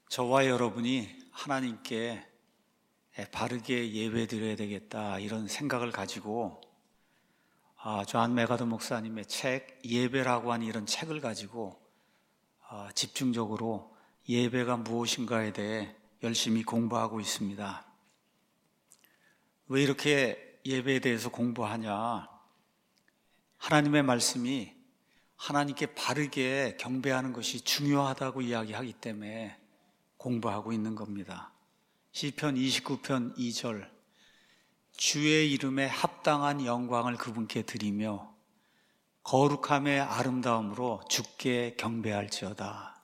저와 여러분이 하나님께 바르게 예배드려야 되겠다 이런 생각을 가지고 존 메가더 목사님의 책 예배라고 하는 이런 책을 가지고 집중적으로 예배가 무엇인가에 대해 열심히 공부하고 있습니다. 왜 이렇게 예배에 대해서 공부하냐? 하나님의 말씀이 하나님께 바르게 경배하는 것이 중요하다고 이야기하기 때문에 공부하고 있는 겁니다. 시편 29편 2절, 주의 이름에 합당한 영광을 그분께 드리며 거룩함의 아름다움으로 주께 경배할지어다.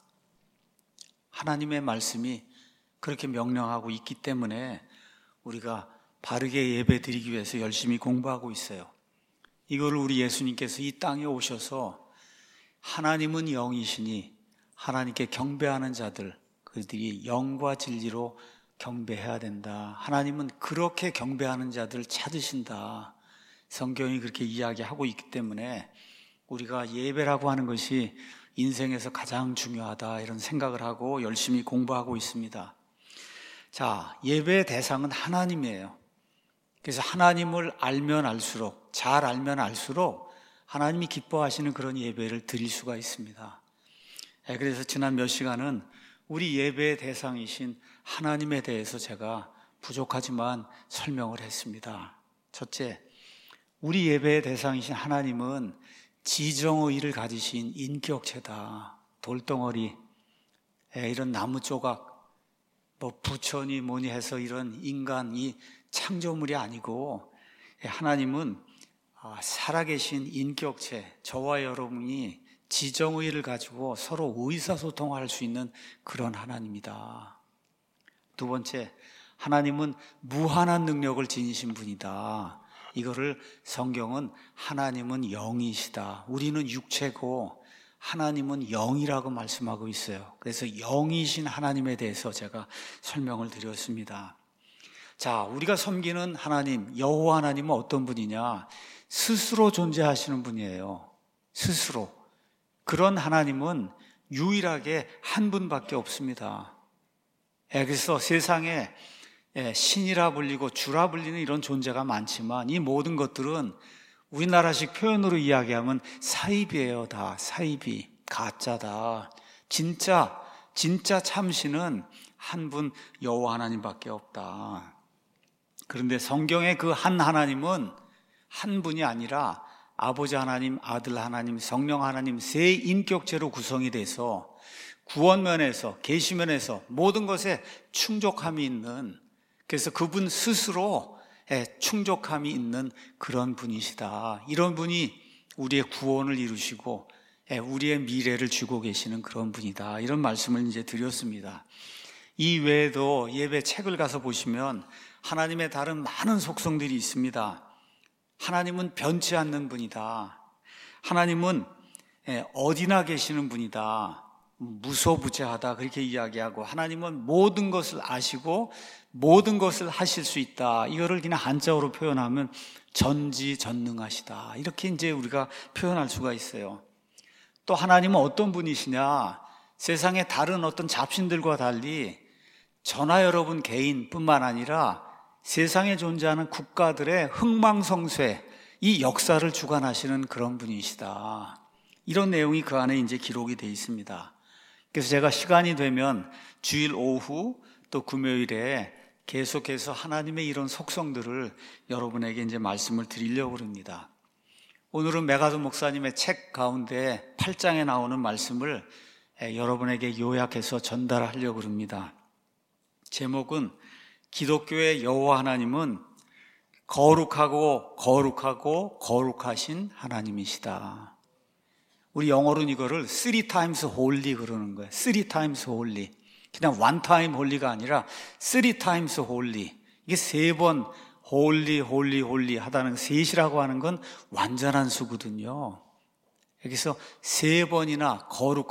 하나님의 말씀이 그렇게 명령하고 있기 때문에 우리가 바르게 예배 드리기 위해서 열심히 공부하고 있어요. 이걸 우리 예수님께서 이 땅에 오셔서 하나님은 영이시니 하나님께 경배하는 자들, 그들이 영과 진리로 경배해야 된다. 하나님은 그렇게 경배하는 자들 찾으신다. 성경이 그렇게 이야기하고 있기 때문에 우리가 예배라고 하는 것이 인생에서 가장 중요하다 이런 생각을 하고 열심히 공부하고 있습니다. 자, 예배의 대상은 하나님이에요. 그래서 하나님을 알면 알수록, 잘 알면 알수록 하나님이 기뻐하시는 그런 예배를 드릴 수가 있습니다. 그래서 지난 몇 시간은 우리 예배의 대상이신 하나님에 대해서 제가 부족하지만 설명을 했습니다. 첫째, 우리 예배의 대상이신 하나님은 지정의를 가지신 인격체다. 돌덩어리, 이런 나무 조각, 부처니 뭐니 해서 이런 인간이 창조물이 아니고 하나님은 살아계신 인격체, 저와 여러분이 지정의를 가지고 서로 의사소통할 수 있는 그런 하나님이다. 두 번째, 하나님은 무한한 능력을 지니신 분이다. 이거를 성경은 하나님은 영이시다. 우리는 육체고 하나님은 영이라고 말씀하고 있어요. 그래서 영이신 하나님에 대해서 제가 설명을 드렸습니다. 자, 우리가 섬기는 하나님, 여호와 하나님은 어떤 분이냐? 스스로 존재하시는 분이에요. 스스로. 그런 하나님은 유일하게 한 분밖에 없습니다. 그래서 세상에 신이라 불리고 주라 불리는 이런 존재가 많지만 이 모든 것들은 우리나라식 표현으로 이야기하면 사이비예요. 다 사이비, 가짜다. 진짜 참신은 한 분 여호와 하나님밖에 없다. 그런데 성경의 그 한 하나님은 한 분이 아니라 아버지 하나님, 아들 하나님, 성령 하나님 세 인격체로 구성이 돼서 구원면에서, 계시면에서 모든 것에 충족함이 있는, 그래서 그분 스스로 충족함이 있는 그런 분이시다. 이런 분이 우리의 구원을 이루시고 우리의 미래를 주고 계시는 그런 분이다. 이런 말씀을 이제 드렸습니다. 이 외에도 예배 책을 가서 보시면 하나님의 다른 많은 속성들이 있습니다. 하나님은 변치 않는 분이다. 하나님은 어디나 계시는 분이다. 무소부재하다 그렇게 이야기하고, 하나님은 모든 것을 아시고 모든 것을 하실 수 있다. 이거를 그냥 한자어로 표현하면 전지전능하시다. 이렇게 이제 우리가 표현할 수가 있어요. 또 하나님은 어떤 분이시냐? 세상의 다른 어떤 잡신들과 달리 저나 여러분 개인뿐만 아니라 세상에 존재하는 국가들의 흥망성쇠, 이 역사를 주관하시는 그런 분이시다. 이런 내용이 그 안에 이제 기록이 되어 있습니다. 그래서 제가 시간이 되면 주일 오후 또 금요일에 계속해서 하나님의 이런 속성들을 여러분에게 이제 말씀을 드리려고 합니다. 오늘은 메가더 목사님의 책 가운데 8장에 나오는 말씀을 여러분에게 요약해서 전달하려고 합니다. 제목은 기독교의 여호와 하나님은 거룩하고 거룩하신 하나님이시다. 우리 영어로는 이거를 3 times holy 그러는 거예요. 3 times holy. 그냥 1 time holy가 아니라 3 times holy. 이게 3번 holy 하다는 셋이라고 하는 건 완전한 수거든요. 여기서 3번이나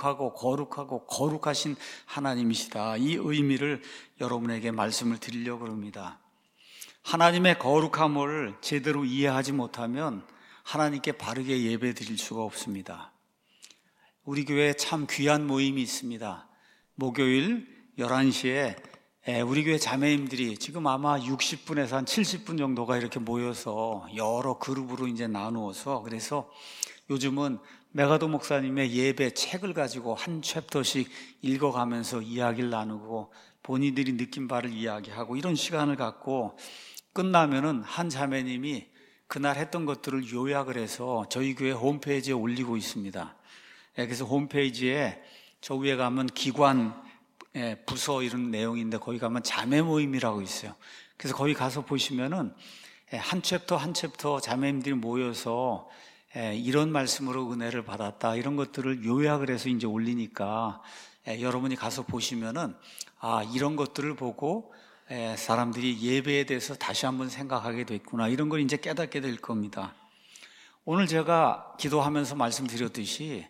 거룩하신 하나님이시다. 이 의미를 여러분에게 말씀을 드리려고 합니다. 하나님의 거룩함을 제대로 이해하지 못하면 하나님께 바르게 예배 드릴 수가 없습니다. 우리 교회에 참 귀한 모임이 있습니다. 목요일 11시에 우리 교회 자매님들이 지금 아마 60분에서 한 70분 정도가 이렇게 모여서 여러 그룹으로 이제 나누어서, 그래서 요즘은 메가도 목사님의 예배 책을 가지고 한 챕터씩 읽어가면서 이야기를 나누고 본인들이 느낀 바를 이야기하고 이런 시간을 갖고, 끝나면은 한 자매님이 그날 했던 것들을 요약을 해서 저희 교회 홈페이지에 올리고 있습니다. 그래서 홈페이지에 저 위에 가면 기관, 부서 이런 내용인데 거기 가면 자매 모임이라고 있어요. 그래서 거기 가서 보시면은 한 챕터 한 챕터 자매님들이 모여서 이런 말씀으로 은혜를 받았다, 이런 것들을 요약을 해서 이제 올리니까 여러분이 가서 보시면은 이런 것들을 보고 사람들이 예배에 대해서 다시 한번 생각하게 됐구나, 이런 걸 이제 깨닫게 될 겁니다. 오늘 제가 기도하면서 말씀드렸듯이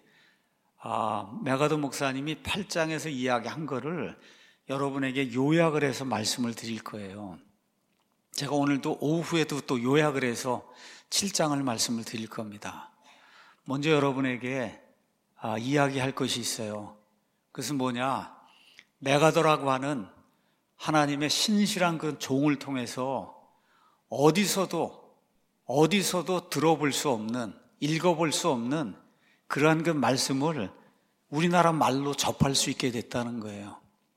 메가도 목사님이 8장에서 이야기한 거를 여러분에게 요약을 해서 말씀을 드릴 거예요. 제가 오늘도 오후에도 또 요약을 해서 7장을 말씀을 드릴 겁니다. 먼저 여러분에게 이야기할 것이 있어요. 그것은 뭐냐? 메가도라고 하는 하나님의 신실한 그 종을 통해서 어디서도 들어볼 수 없는, 읽어볼 수 없는 그러한 그 말씀을 우리나라 말로 접할 수 있게 됐다는 거예요.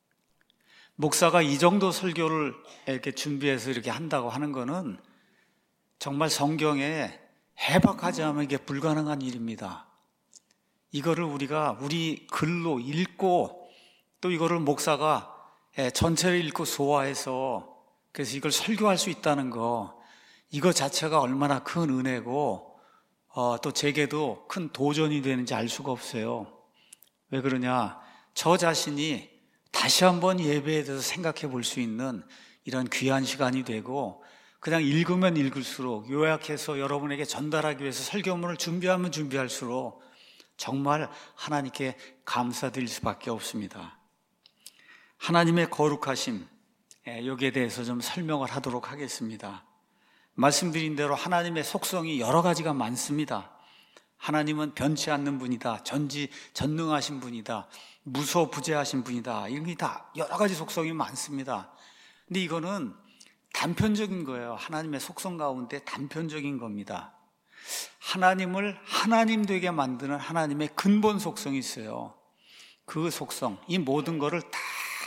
목사가 이 정도 설교를 이렇게 준비해서 이렇게 한다고 하는 거는 정말 성경에 해박하지 않으면 이게 불가능한 일입니다. 이거를 우리가 우리 글로 읽고 또 이거를 목사가 전체를 읽고 소화해서 그래서 이걸 설교할 수 있다는 거, 이거 자체가 얼마나 큰 은혜고 또 제게도 큰 도전이 되는지 알 수가 없어요. 왜 그러냐? 저 자신이 다시 한번 예배에 대해서 생각해 볼 수 있는 이런 귀한 시간이 되고, 그냥 읽으면 읽을수록, 요약해서 여러분에게 전달하기 위해서 설교문을 준비하면 준비할수록 정말 하나님께 감사드릴 수밖에 없습니다. 하나님의 거룩하심, 여기에 대해서 좀 설명을 하도록 하겠습니다. 말씀드린 대로 하나님의 속성이 여러 가지가 많습니다. 하나님은 변치 않는 분이다, 전능하신 분이다, 무소부재하신 분이다, 이런 게 다 여러 가지 속성이 많습니다. 근데 이거는 단편적인 거예요. 하나님의 속성 가운데 단편적인 겁니다. 하나님을 하나님 되게 만드는 하나님의 근본 속성이 있어요. 그 속성, 이 모든 거를 다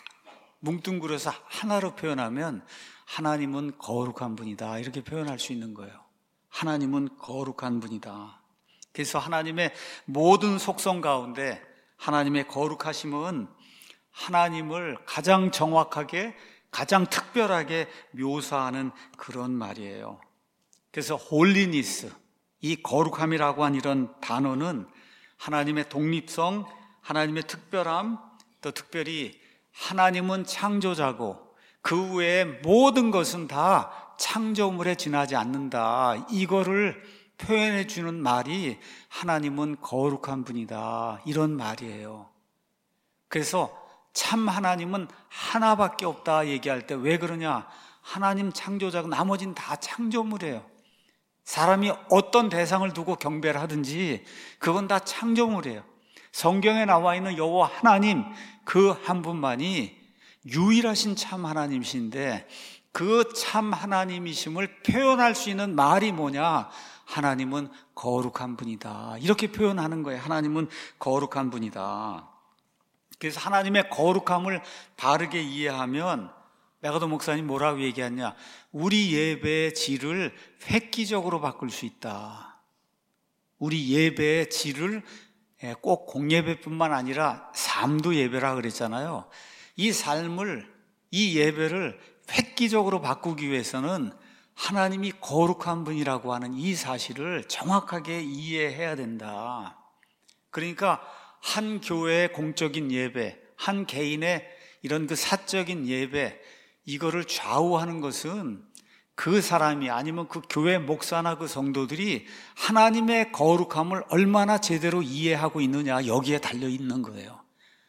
뭉뚱그려서 하나로 표현하면 하나님은 거룩한 분이다, 이렇게 표현할 수 있는 거예요. 하나님은 거룩한 분이다. 그래서 하나님의 모든 속성 가운데 하나님의 거룩하심은 하나님을 가장 정확하게, 가장 특별하게 묘사하는 그런 말이에요. 그래서 홀리니스, 이 거룩함이라고 한 이런 단어는 하나님의 독립성, 하나님의 특별함, 또 특별히 하나님은 창조자고 그 외에 모든 것은 다 창조물에 지나지 않는다, 이거를 표현해 주는 말이 하나님은 거룩한 분이다, 이런 말이에요. 그래서 참 하나님은 하나밖에 없다 얘기할 때 왜 그러냐? 하나님 창조자고 나머지는 다 창조물이에요. 사람이 어떤 대상을 두고 경배를 하든지 그건 다 창조물이에요. 성경에 나와 있는 여호와 하나님 그 한 분만이 유일하신 참 하나님이신데, 그 참 하나님이심을 표현할 수 있는 말이 뭐냐? 하나님은 거룩한 분이다, 이렇게 표현하는 거예요. 하나님은 거룩한 분이다. 그래서 하나님의 거룩함을 바르게 이해하면 메가도 목사님 뭐라고 얘기하냐? 우리 예배의 질을 획기적으로 바꿀 수 있다. 우리 예배의 질을 꼭 공예배뿐만 아니라 삶도 예배라 그랬잖아요. 이 삶을, 이 예배를 획기적으로 바꾸기 위해서는 하나님이 거룩한 분이라고 하는 이 사실을 정확하게 이해해야 된다. 그러니까 한 교회의 공적인 예배, 한 개인의 이런 그 사적인 예배, 이거를 좌우하는 것은 그 사람이, 아니면 그 교회 목사나 그 성도들이 하나님의 거룩함을 얼마나 제대로 이해하고 있느냐, 여기에 달려 있는 거예요.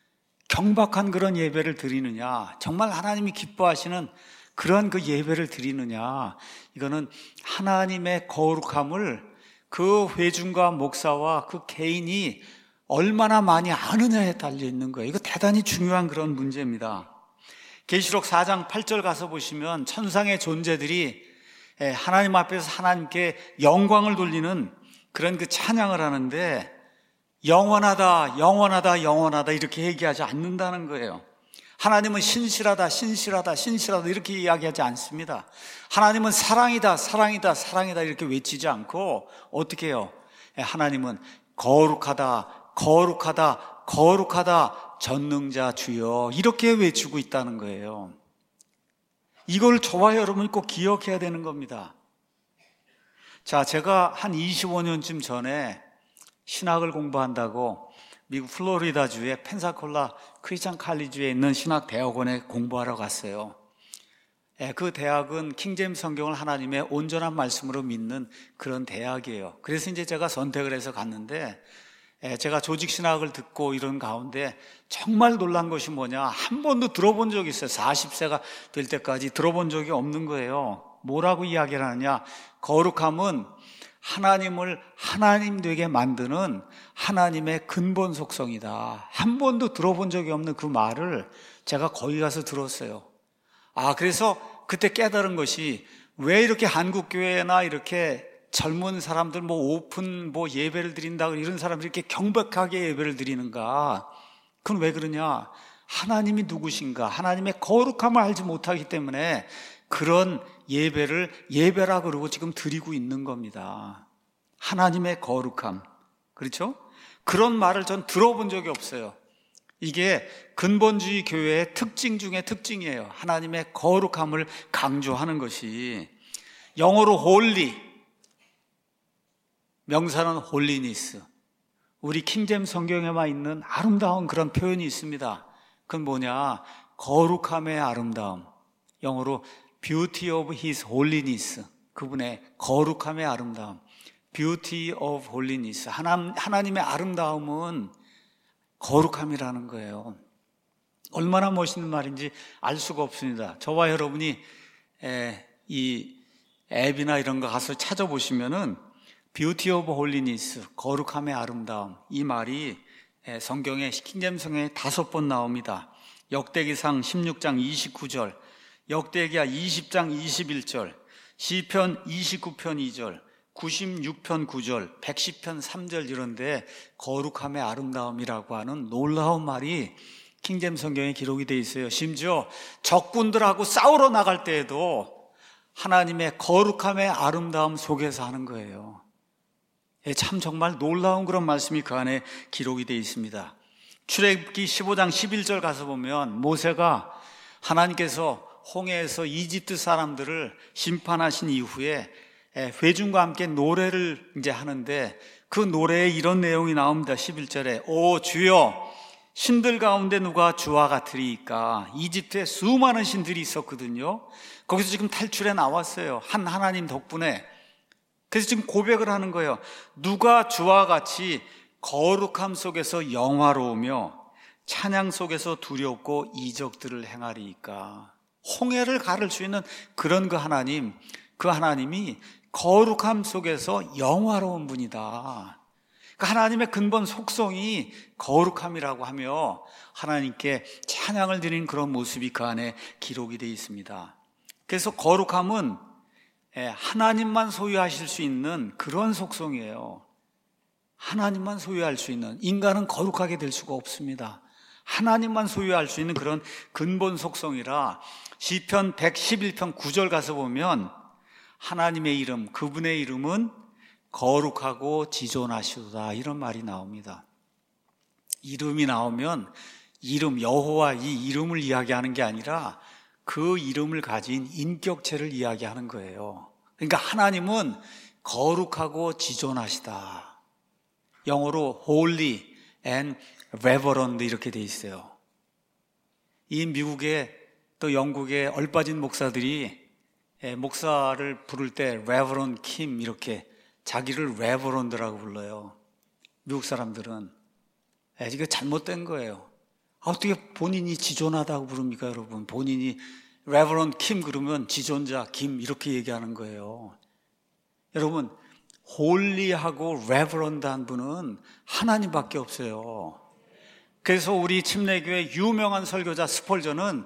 경박한 그런 예배를 드리느냐, 정말 하나님이 기뻐하시는 그런 그 예배를 드리느냐, 이거는 하나님의 거룩함을 그 회중과 목사와 그 개인이 얼마나 많이 아느냐에 달려 있는 거예요. 이거 대단히 중요한 그런 문제입니다. 계시록 4장 8절 가서 보시면 천상의 존재들이 하나님 앞에서 하나님께 영광을 돌리는 그런 그 찬양을 하는데 영원하다, 영원하다, 영원하다 이렇게 얘기하지 않는다는 거예요. 하나님은 신실하다, 신실하다, 신실하다 이렇게 이야기하지 않습니다. 하나님은 사랑이다, 사랑이다, 사랑이다 이렇게 외치지 않고 어떻게 해요? 하나님은 거룩하다, 거룩하다, 거룩하다 전능자 주여 이렇게 외치고 있다는 거예요. 이걸 저와 여러분이 꼭 기억해야 되는 겁니다. 자, 제가 한 25년쯤 전에 신학을 공부한다고 미국 플로리다주의 펜사콜라 크리스천 칼리지에 있는 신학대학원에 공부하러 갔어요. 그 대학은 킹제임스 성경을 하나님의 온전한 말씀으로 믿는 그런 대학이에요. 그래서 이제 제가 선택을 해서 갔는데 제가 조직신학을 듣고 이런 가운데 정말 놀란 것이 뭐냐, 한 번도 들어본 적이 있어요. 40세가 될 때까지 들어본 적이 없는 거예요. 뭐라고 이야기를 하느냐, 거룩함은 하나님을 하나님 되게 만드는 하나님의 근본 속성이다. 한 번도 들어본 적이 없는 그 말을 제가 거기 가서 들었어요. 그래서 그때 깨달은 것이 왜 이렇게 한국 교회나 이렇게 젊은 사람들 오픈 예배를 드린다 이런 사람들이 이렇게 경박하게 예배를 드리는가? 그건 왜 그러냐? 하나님이 누구신가? 하나님의 거룩함을 알지 못하기 때문에 그런 예배를 예배라 그러고 지금 드리고 있는 겁니다. 하나님의 거룩함. 그렇죠? 그런 말을 전 들어본 적이 없어요. 이게 근본주의 교회의 특징 중에 특징이에요. 하나님의 거룩함을 강조하는 것이. 영어로 holy, 명사는 holiness. 우리 킹제임스 성경에만 있는 아름다운 그런 표현이 있습니다. 그건 뭐냐? 거룩함의 아름다움. 영어로 beauty of his holiness. 그분의 거룩함의 아름다움. beauty of holiness. 하나님의 아름다움은 거룩함이라는 거예요. 얼마나 멋있는 말인지 알 수가 없습니다. 저와 여러분이 이 앱이나 이런 거 가서 찾아보시면은 beauty of holiness, 거룩함의 아름다움, 이 말이 성경에 킹제임스 성경에 5번 나옵니다. 역대기상 16장 29절, 역대기야 20장 21절, 시편 29편 2절, 96편 9절, 110편 3절 이런데 거룩함의 아름다움이라고 하는 놀라운 말이 킹제임스 성경에 기록이 되어 있어요. 심지어 적군들하고 싸우러 나갈 때에도 하나님의 거룩함의 아름다움 속에서 하는 거예요. 참 정말 놀라운 그런 말씀이 그 안에 기록이 되어 있습니다. 출애굽기 15장 11절 가서 보면 모세가 하나님께서 홍해에서 이집트 사람들을 심판하신 이후에 회중과 함께 노래를 이제 하는데 그 노래에 이런 내용이 나옵니다. 11절에 오 주여 신들 가운데 누가 주와 같으리이까. 이집트에 수많은 신들이 있었거든요. 거기서 지금 탈출해 나왔어요. 하나님 덕분에. 그래서 지금 고백을 하는 거예요. 누가 주와 같이 거룩함 속에서 영화로우며 찬양 속에서 두렵고 이적들을 행하리이까. 홍해를 가를 수 있는 그런 그 하나님이 거룩함 속에서 영화로운 분이다. 그 하나님의 근본 속성이 거룩함이라고 하며 하나님께 찬양을 드리는 그런 모습이 그 안에 기록이 되어 있습니다. 그래서 거룩함은 하나님만 소유하실 수 있는 그런 속성이에요. 하나님만 소유할 수 있는, 인간은 거룩하게 될 수가 없습니다. 하나님만 소유할 수 있는 그런 근본 속성이라 시편 111편 9절 가서 보면 하나님의 이름, 그분의 이름은 거룩하고 지존하시도다 이런 말이 나옵니다. 이름이 나오면 이름, 여호와 이 이름을 이야기하는 게 아니라 그 이름을 가진 인격체를 이야기하는 거예요. 그러니까 하나님은 거룩하고 지존하시다. 영어로 holy and reverend 이렇게 돼 있어요. 이 미국의 또 영국의 얼빠진 목사들이 목사를 부를 때 Reverend Kim 이렇게 자기를 Reverend라고 불러요. 미국 사람들은. 이게 잘못된 거예요. 어떻게 본인이 지존하다고 부릅니까, 여러분? 본인이 Reverend Kim 그러면 지존자 김 이렇게 얘기하는 거예요. 여러분, 홀리하고 Reverend한 분은 하나님밖에 없어요. 그래서 우리 침례교회 유명한 설교자 스펄전은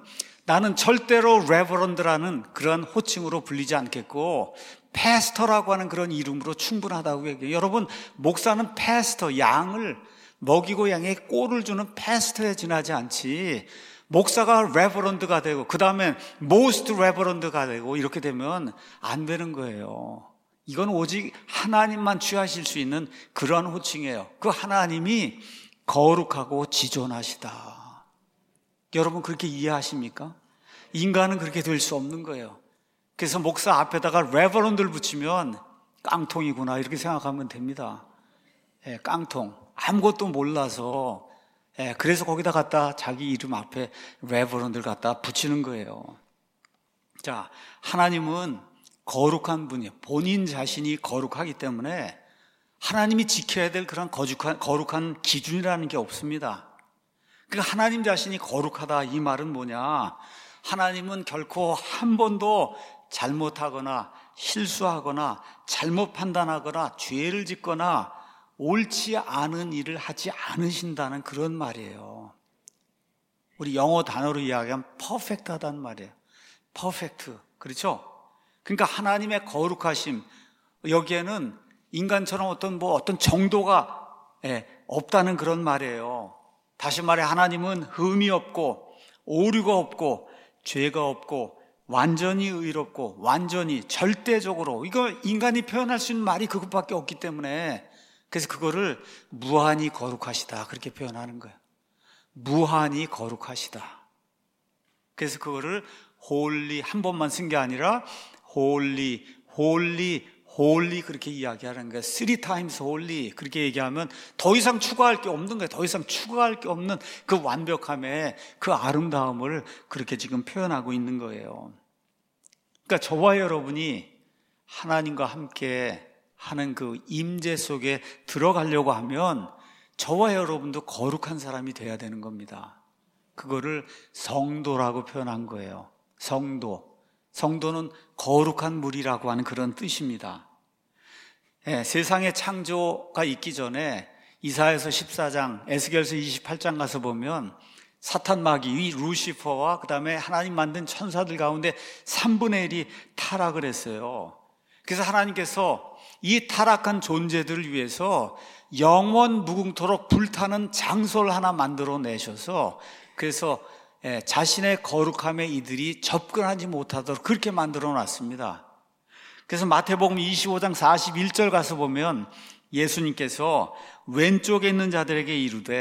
나는 절대로 레버런드라는 그런 호칭으로 불리지 않겠고 패스터라고 하는 그런 이름으로 충분하다고 얘기해요. 여러분, 목사는 패스터, 양을 먹이고 양에게 꼴을 주는 패스터에 지나지 않지, 목사가 레버런드가 되고 그 다음에 most 레버런드가 되고 이렇게 되면 안 되는 거예요. 이건 오직 하나님만 취하실 수 있는 그러한 호칭이에요. 그 하나님이 거룩하고 지존하시다. 여러분, 그렇게 이해하십니까? 인간은 그렇게 될 수 없는 거예요. 그래서 목사 앞에다가 레버런드를 붙이면 깡통이구나 이렇게 생각하면 됩니다. 깡통, 아무것도 몰라서, 그래서 거기다 갖다 자기 이름 앞에 레버런드를 갖다 붙이는 거예요. 자, 하나님은 거룩한 분이에요. 본인 자신이 거룩하기 때문에 하나님이 지켜야 될 그런 거룩한 기준이라는 게 없습니다. 그러니까 하나님 자신이 거룩하다, 이 말은 뭐냐? 하나님은 결코 한 번도 잘못하거나 실수하거나 잘못 판단하거나 죄를 짓거나 옳지 않은 일을 하지 않으신다는 그런 말이에요. 우리 영어 단어로 이야기하면 퍼펙트하다는 말이에요. 퍼펙트. 그렇죠? 그러니까 하나님의 거룩하심, 여기에는 인간처럼 어떤 정도가 없다는 그런 말이에요. 다시 말해, 하나님은 흠이 없고 오류가 없고 죄가 없고 완전히 의롭고 완전히 절대적으로, 이거 인간이 표현할 수 있는 말이 그것밖에 없기 때문에, 그래서 그거를 무한히 거룩하시다 그렇게 표현하는 거예요. 무한히 거룩하시다. 그래서 그거를 홀리 한 번만 쓴 게 아니라 홀리 그렇게 이야기하는 거예요. 3times 홀리 그렇게 얘기하면 더 이상 추가할 게 없는 거예요. 더 이상 추가할 게 없는 그 완벽함에 그 아름다움을 그렇게 지금 표현하고 있는 거예요. 그러니까 저와 여러분이 하나님과 함께 하는 그 임재 속에 들어가려고 하면 저와 여러분도 거룩한 사람이 돼야 되는 겁니다. 그거를 성도라고 표현한 거예요. 성도는 거룩한 물이라고 하는 그런 뜻입니다. 세상의 창조가 있기 전에 이사야서 14장, 에스겔서 28장 가서 보면 사탄 마귀, 이 루시퍼와 그 다음에 하나님 만든 천사들 가운데 3분의 1이 타락을 했어요. 그래서 하나님께서 이 타락한 존재들을 위해서 영원 무궁토록 불타는 장소를 하나 만들어 내셔서, 그래서 자신의 거룩함에 이들이 접근하지 못하도록 그렇게 만들어 놨습니다. 그래서 마태복음 25장 41절 가서 보면 예수님께서 왼쪽에 있는 자들에게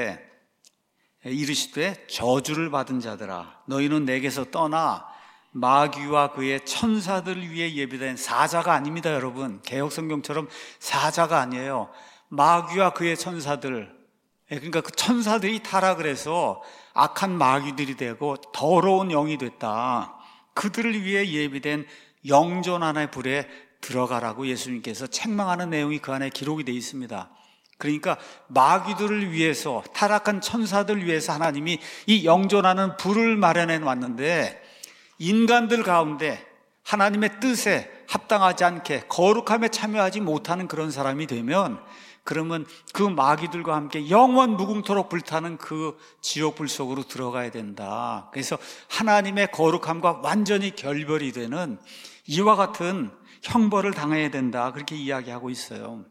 이르시되 저주를 받은 자들아, 너희는 내게서 떠나 마귀와 그의 천사들을 위해 예비된 사자가 아닙니다. 여러분, 개역성경처럼 사자가 아니에요. 마귀와 그의 천사들, 그러니까 그 천사들이 타락을 해서 악한 마귀들이 되고 더러운 영이 됐다. 그들을 위해 예비된 영존한의 불에 들어가라고 예수님께서 책망하는 내용이 그 안에 기록이 되어 있습니다. 그러니까 마귀들을 위해서, 타락한 천사들을 위해서 하나님이 이 영존하는 불을 마련해 놨는데, 인간들 가운데 하나님의 뜻에 합당하지 않게 거룩함에 참여하지 못하는 그런 사람이 되면, 그러면 그 마귀들과 함께 영원 무궁토록 불타는 그 지옥불 속으로 들어가야 된다. 그래서 하나님의 거룩함과 완전히 결별이 되는 이와 같은 형벌을 당해야 된다, 그렇게 이야기하고 있어요.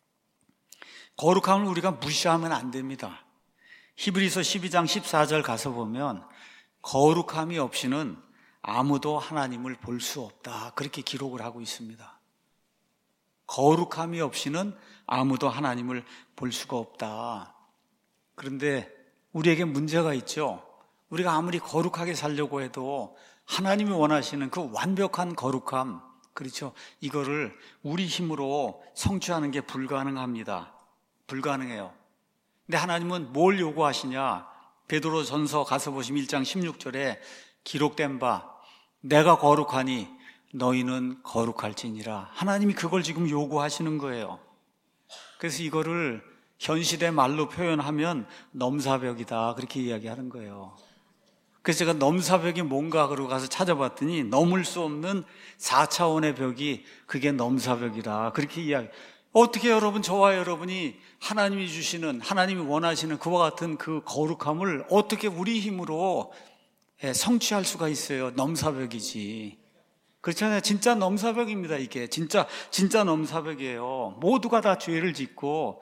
거룩함을 우리가 무시하면 안 됩니다. 히브리서 12장 14절 가서 보면 거룩함이 없이는 아무도 하나님을 볼 수 없다, 그렇게 기록을 하고 있습니다. 거룩함이 없이는 아무도 하나님을 볼 수가 없다. 그런데 우리에게 문제가 있죠. 우리가 아무리 거룩하게 살려고 해도 하나님이 원하시는 그 완벽한 거룩함, 그렇죠, 이거를 우리 힘으로 성취하는 게 불가능합니다. 불가능해요. 근데 하나님은 뭘 요구하시냐? 베드로전서 가서 보시면 1장 16절에 기록된 바 내가 거룩하니 너희는 거룩할지니라. 하나님이 그걸 지금 요구하시는 거예요. 그래서 이거를 현실의 말로 표현하면 넘사벽이다, 그렇게 이야기하는 거예요. 그래서 제가 넘사벽이 뭔가 그러고 가서 찾아봤더니 넘을 수 없는 4차원의 벽이 그게 넘사벽이라, 그렇게 이야기. 어떻게 여러분, 저와 여러분이 하나님이 주시는, 하나님이 원하시는 그와 같은 그 거룩함을 어떻게 우리 힘으로 성취할 수가 있어요. 넘사벽이지. 그렇잖아요. 진짜 넘사벽입니다. 이게 진짜 넘사벽이에요. 모두가 다 죄를 짓고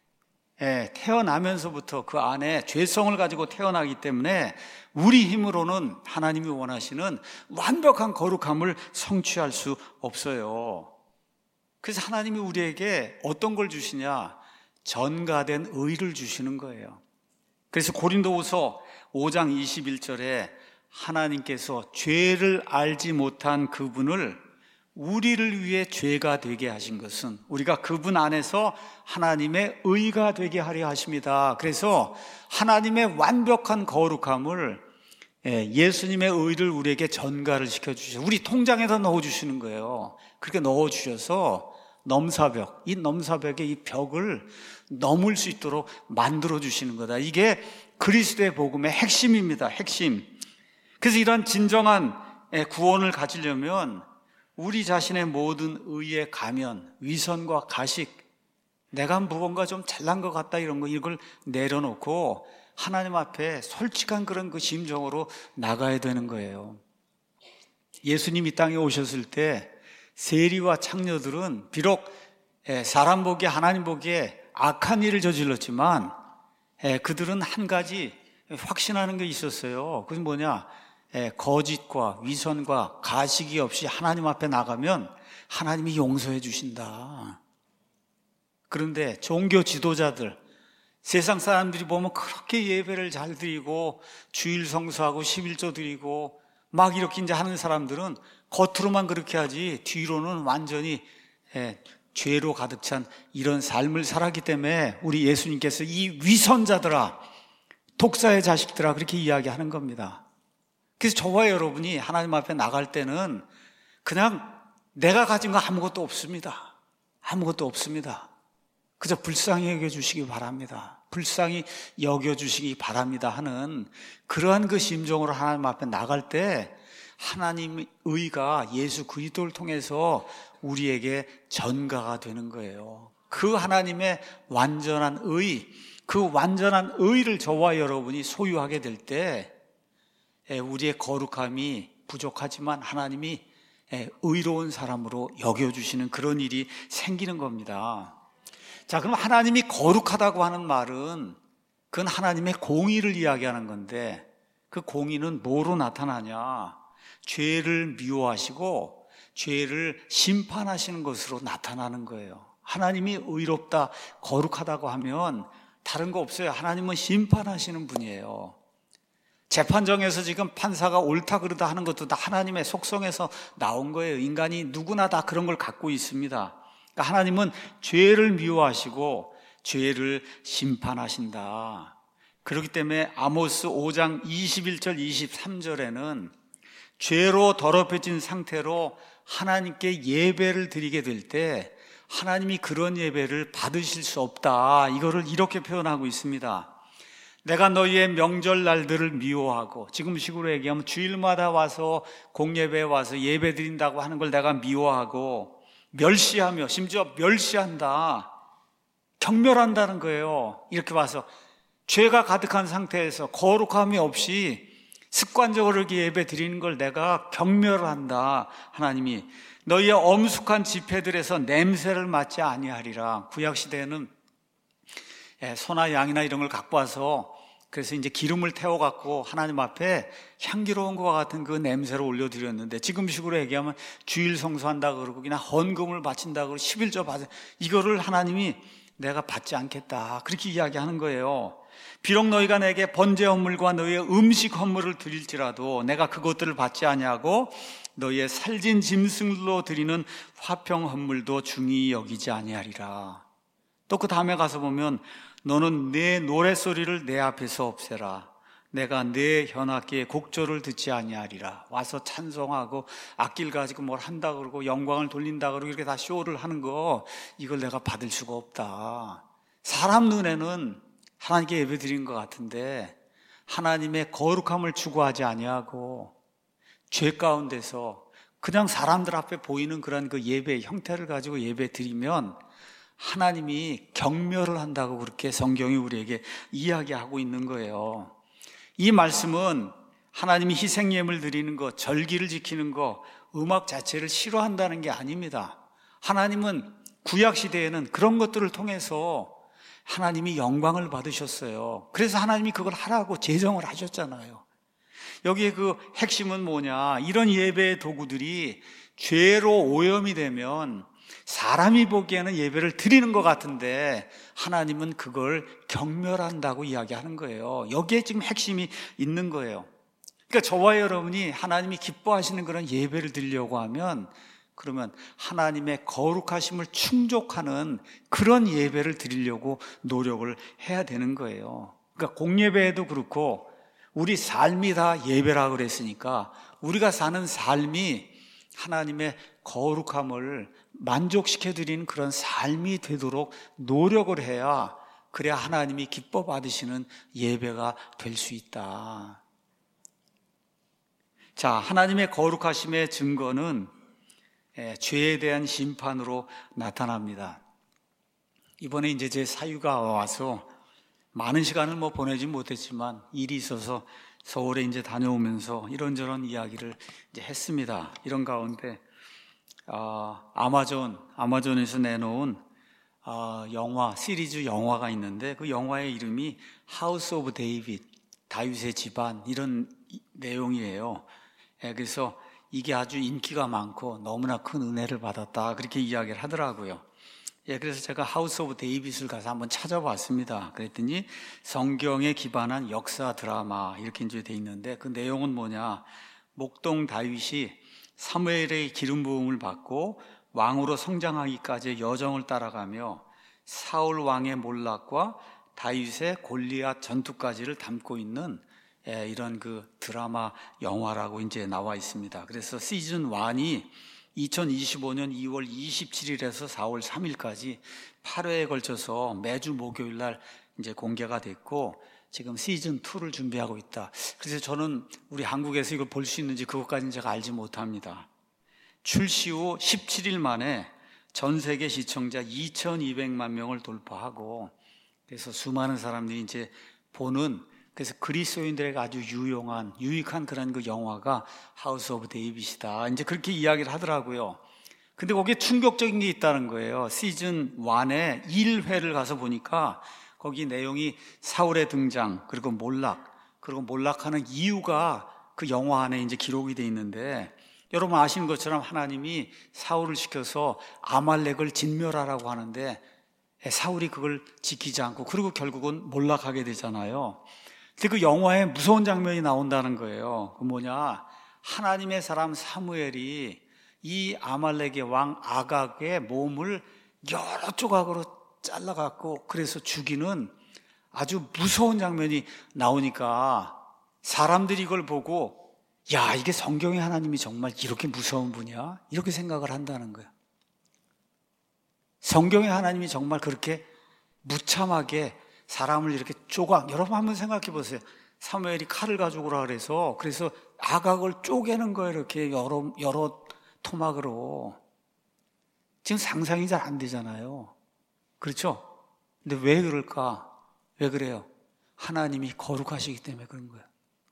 태어나면서부터 그 안에 죄성을 가지고 태어나기 때문에 우리 힘으로는 하나님이 원하시는 완벽한 거룩함을 성취할 수 없어요. 그래서 하나님이 우리에게 어떤 걸 주시냐? 전가된 의를 주시는 거예요. 그래서 고린도후서 5장 21절에 하나님께서 죄를 알지 못한 그분을 우리를 위해 죄가 되게 하신 것은 우리가 그분 안에서 하나님의 의가 되게 하려 하십니다. 그래서 하나님의 완벽한 거룩함을 예수님의 의를 우리에게 전가를 시켜주셔서 우리 통장에다 넣어주시는 거예요. 그렇게 넣어주셔서 넘사벽, 이 넘사벽의 이 벽을 넘을 수 있도록 만들어주시는 거다. 이게 그리스도의 복음의 핵심입니다. 핵심. 그래서 이런 진정한 구원을 가지려면 우리 자신의 모든 의의 가면, 위선과 가식, 내가 무언가 좀 잘난 것 같다 이걸 내려놓고 하나님 앞에 솔직한 그런 그 심정으로 나가야 되는 거예요. 예수님 이 땅에 오셨을 때 세리와 창녀들은 비록 사람 보기에 하나님 보기에 악한 일을 저질렀지만 그들은 한 가지 확신하는 게 있었어요. 그게 뭐냐? 거짓과 위선과 가식이 없이 하나님 앞에 나가면 하나님이 용서해 주신다. 그런데 종교 지도자들, 세상 사람들이 보면 그렇게 예배를 잘 드리고 주일 성수하고 11조 드리고 막 이렇게 이제 하는 사람들은 겉으로만 그렇게 하지 뒤로는 완전히 죄로 가득 찬 이런 삶을 살았기 때문에 우리 예수님께서 이 위선자들아, 독사의 자식들아 그렇게 이야기하는 겁니다. 그래서 저와 여러분이 하나님 앞에 나갈 때는 그냥 내가 가진 거 아무것도 없습니다. 아무것도 없습니다. 그저 불쌍히 여겨주시기 바랍니다. 불쌍히 여겨주시기 바랍니다 하는 그러한 그 심정으로 하나님 앞에 나갈 때 하나님의 의가 예수 그리스도를 통해서 우리에게 전가가 되는 거예요. 그 하나님의 완전한 의, 그 완전한 의를 저와 여러분이 소유하게 될 때 우리의 거룩함이 부족하지만 하나님이 의로운 사람으로 여겨주시는 그런 일이 생기는 겁니다. 자, 그럼 하나님이 거룩하다고 하는 말은 그건 하나님의 공의를 이야기하는 건데 그 공의는 뭐로 나타나냐? 죄를 미워하시고 죄를 심판하시는 것으로 나타나는 거예요. 하나님이 의롭다, 거룩하다고 하면 다른 거 없어요. 하나님은 심판하시는 분이에요. 재판정에서 지금 판사가 옳다 그르다 하는 것도 다 하나님의 속성에서 나온 거예요. 인간이 누구나 다 그런 걸 갖고 있습니다. 그러니까 하나님은 죄를 미워하시고 죄를 심판하신다. 그렇기 때문에 아모스 5장 21절 23절에는 죄로 더럽혀진 상태로 하나님께 예배를 드리게 될 때 하나님이 그런 예배를 받으실 수 없다. 이거를 이렇게 표현하고 있습니다. 내가 너희의 명절 날들을 미워하고, 지금 식으로 얘기하면 주일마다 와서 공예배에 와서 예배 드린다고 하는 걸 내가 미워하고 멸시하며, 심지어 멸시한다, 경멸한다는 거예요. 이렇게 와서 죄가 가득한 상태에서 거룩함이 없이 습관적으로 이렇게 예배 드리는 걸 내가 경멸한다. 하나님이 너희의 엄숙한 집회들에서 냄새를 맡지 아니하리라. 구약시대에는 소나 양이나 이런 걸 갖고 와서 그래서 이제 기름을 태워갖고 하나님 앞에 향기로운 것과 같은 그 냄새를 올려드렸는데, 지금식으로 얘기하면 주일 성수한다 그러고 그냥 헌금을 바친다 그러고 11조 받아, 이거를 하나님이 내가 받지 않겠다 그렇게 이야기하는 거예요. 비록 너희가 내게 번제 헌물과 너희의 음식 헌물을 드릴지라도 내가 그것들을 받지 아니하고 너희의 살진 짐승들로 드리는 화평 헌물도 중히 여기지 아니하리라. 또 그 다음에 가서 보면 너는 내 노랫소리를 내 앞에서 없애라. 내가 내 현악기의 곡조를 듣지 아니하리라. 와서 찬송하고 악기를 가지고 뭘 한다 그러고 영광을 돌린다 그러고 이렇게 다 쇼를 하는 거, 이걸 내가 받을 수가 없다. 사람 눈에는 하나님께 예배 드리는 것 같은데 하나님의 거룩함을 추구하지 아니하고 죄 가운데서 그냥 사람들 앞에 보이는 그런 그 예배의 형태를 가지고 예배 드리면 하나님이 경멸을 한다고 그렇게 성경이 우리에게 이야기하고 있는 거예요. 이 말씀은 하나님이 희생예물 드리는 거, 절기를 지키는 거, 음악 자체를 싫어한다는 게 아닙니다. 하나님은 구약 시대에는 그런 것들을 통해서 하나님이 영광을 받으셨어요. 그래서 하나님이 그걸 하라고 제정을 하셨잖아요. 여기에 그 핵심은 뭐냐? 이런 예배의 도구들이 죄로 오염이 되면 사람이 보기에는 예배를 드리는 것 같은데 하나님은 그걸 경멸한다고 이야기하는 거예요. 여기에 지금 핵심이 있는 거예요. 그러니까 저와 여러분이 하나님이 기뻐하시는 그런 예배를 드리려고 하면 그러면 하나님의 거룩하심을 충족하는 그런 예배를 드리려고 노력을 해야 되는 거예요. 그러니까 공예배에도 그렇고 우리 삶이 다 예배라 그랬으니까 우리가 사는 삶이 하나님의 거룩함을 만족시켜 드리는 그런 삶이 되도록 노력을 해야 그래야 하나님이 기뻐 받으시는 예배가 될 수 있다. 자, 하나님의 거룩하심의 증거는 죄에 대한 심판으로 나타납니다. 이번에 이제 제 사유가 와서 많은 시간을 보내지 못했지만 일이 있어서 서울에 이제 다녀오면서 이런저런 이야기를 이제 했습니다. 이런 가운데 아마존에서 내놓은 영화, 시리즈 영화가 있는데 그 영화의 이름이 하우스 오브 데이빗, 다윗의 집안, 이런 내용이에요. 그래서 이게 아주 인기가 많고 너무나 큰 은혜를 받았다, 그렇게 이야기를 하더라고요. 그래서 제가 하우스 오브 데이빗을 가서 한번 찾아봤습니다. 그랬더니 성경에 기반한 역사 드라마 이렇게 이제 돼 있는데 그 내용은 뭐냐? 목동 다윗이 사무엘의 기름 부음을 받고 왕으로 성장하기까지의 여정을 따라가며 사울 왕의 몰락과 다윗의 골리앗 전투까지를 담고 있는 이런 그 드라마 영화라고 이제 나와 있습니다. 그래서 시즌 1이 2025년 2월 27일에서 4월 3일까지 8회에 걸쳐서 매주 목요일 날 이제 공개가 됐고 지금 시즌 2를 준비하고 있다. 그래서 저는 우리 한국에서 이걸 볼 수 있는지 그것까지는 제가 알지 못합니다. 출시 후 17일 만에 전 세계 시청자 2,200만 명을 돌파하고 그래서 수많은 사람들이 이제 보는, 그래서 그리스도인들에게 아주 유익한 그런 그 영화가 하우스 오브 데이빗이다, 이제 그렇게 이야기를 하더라고요. 근데 거기에 충격적인 게 있다는 거예요. 시즌 1의 1회를 가서 보니까 거기 내용이 사울의 등장, 그리고 몰락하는 이유가 그 영화 안에 이제 기록이 돼 있는데, 여러분 아시는 것처럼 하나님이 사울을 시켜서 아말렉을 진멸하라고 하는데 사울이 그걸 지키지 않고 그리고 결국은 몰락하게 되잖아요. 근데 그 영화에 무서운 장면이 나온다는 거예요. 그 뭐냐? 하나님의 사람 사무엘이 이 아말렉의 왕 아각의 몸을 여러 조각으로 잘라갖고 그래서 죽이는 아주 무서운 장면이 나오니까 사람들이 이걸 보고 야, 이게 성경의 하나님이 정말 이렇게 무서운 분이야? 이렇게 생각을 한다는 거예요. 성경의 하나님이 정말 그렇게 무참하게 사람을 이렇게 여러분 한번 생각해 보세요. 사무엘이 칼을 가지고 오라 그래서 아각을 쪼개는 거예요. 이렇게 여러 토막으로. 지금 상상이 잘 안 되잖아요. 그렇죠? 근데 왜 그럴까? 왜 그래요? 하나님이 거룩하시기 때문에 그런 거예요.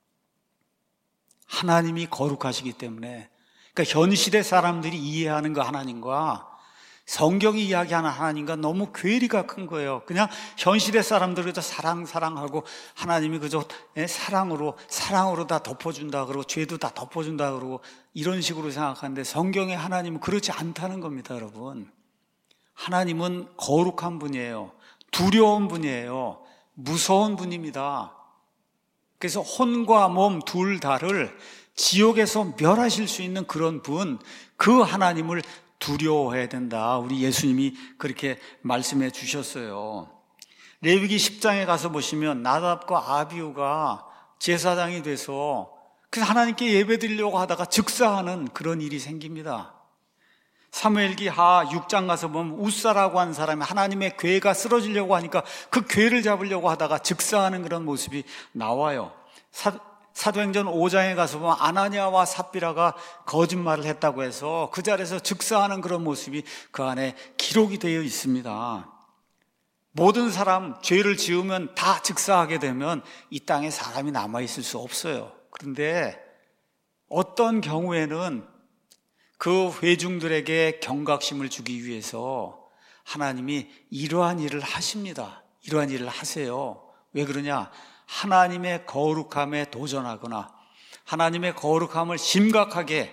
하나님이 거룩하시기 때문에. 그러니까 현 시대 사람들이 이해하는 그 하나님과 성경이 이야기하는 하나님과 너무 괴리가 큰 거예요. 그냥 현 시대 사람들은 사랑하고 하나님이 그저 사랑으로 다 덮어준다 그러고 죄도 다 덮어준다 그러고 이런 식으로 생각하는데 성경의 하나님은 그렇지 않다는 겁니다, 여러분. 하나님은 거룩한 분이에요. 두려운 분이에요. 무서운 분입니다. 그래서 혼과 몸 둘 다를 지옥에서 멸하실 수 있는 그런 분, 그 하나님을 두려워해야 된다. 우리 예수님이 그렇게 말씀해 주셨어요. 레위기 10장에 가서 보시면 나답과 아비후가 제사장이 돼서 그래서 하나님께 예배드리려고 하다가 즉사하는 그런 일이 생깁니다. 사무엘기 하 6장 가서 보면 웃사라고 한 사람이 하나님의 궤가 쓰러지려고 하니까 그 궤를 잡으려고 하다가 즉사하는 그런 모습이 나와요. 사도행전 5장에 가서 보면 아나니아와 삽비라가 거짓말을 했다고 해서 그 자리에서 즉사하는 그런 모습이 그 안에 기록이 되어 있습니다. 모든 사람 죄를 지으면 다 즉사하게 되면 이 땅에 사람이 남아있을 수 없어요. 그런데 어떤 경우에는 그 회중들에게 경각심을 주기 위해서 하나님이 이러한 일을 하십니다. 이러한 일을 하세요. 왜 그러냐? 하나님의 거룩함에 도전하거나 하나님의 거룩함을 심각하게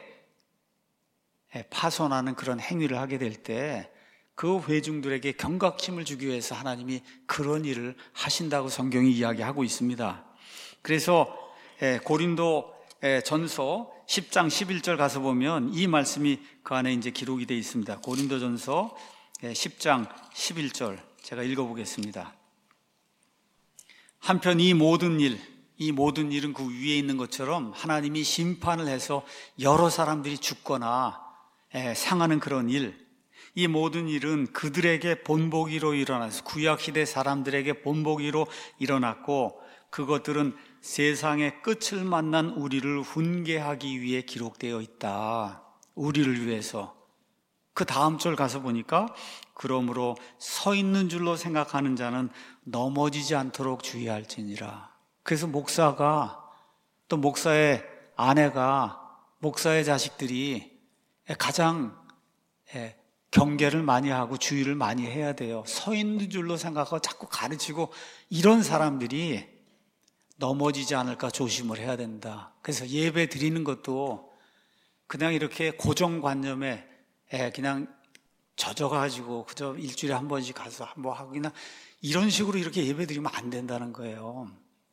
파손하는 그런 행위를 하게 될 때 그 회중들에게 경각심을 주기 위해서 하나님이 그런 일을 하신다고 성경이 이야기하고 있습니다. 그래서 고린도 전서 10장 11절 가서 보면 이 말씀이 그 안에 이제 기록이 되어 있습니다. 고린도 전서 10장 11절 제가 읽어보겠습니다. 한편 이 모든 일은 그 위에 있는 것처럼 하나님이 심판을 해서 여러 사람들이 죽거나 상하는 그런 일, 이 모든 일은 그들에게 본보기로 일어나서 구약시대 사람들에게 본보기로 일어났고 그것들은 세상의 끝을 만난 우리를 훈계하기 위해 기록되어 있다. 우리를 위해서. 그 다음 절 가서 보니까 그러므로 서 있는 줄로 생각하는 자는 넘어지지 않도록 주의할지니라. 그래서 목사가 또 목사의 아내가 목사의 자식들이 가장 경계를 많이 하고 주의를 많이 해야 돼요. 서 있는 줄로 생각하고 자꾸 가르치고 이런 사람들이 넘어지지 않을까 조심을 해야 된다. 그래서 예배 드리는 것도 그냥 이렇게 고정관념에 그냥 젖어가지고 그저 일주일에 한 번씩 가서 뭐 하고 그냥 이런 식으로 이렇게 예배 드리면 안 된다는 거예요.